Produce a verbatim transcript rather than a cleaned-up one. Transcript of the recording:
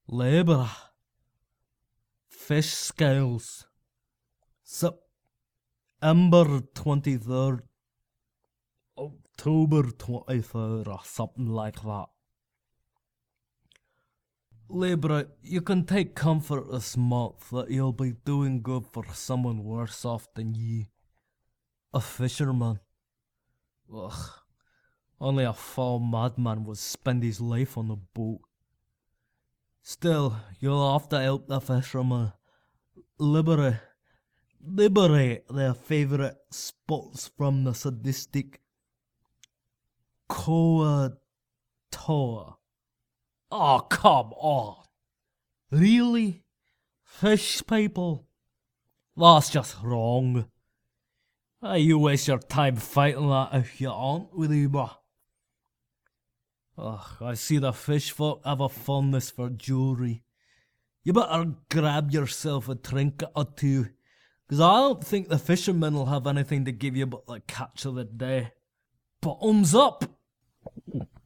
Labour. Fish scales. September twenty-third. October twenty-third or something like that. Labour, you can take comfort this month that you'll be doing good for someone worse off than ye. A fisherman. Ugh. Only a foul madman would spend his life on a boat. Still, you'll have to help the fishermen liberate, liberate their favourite spots from the sadistic Koa Toa. Oh, come on. Really? Fish people? That's just wrong. Ah, you waste your time fighting that if you aren't with Uber. Ugh, I see the fish folk have a fondness for jewellery. You better grab yourself a trinket or two, because I don't think the fishermen will have anything to give you but the catch of the day. Bottoms up!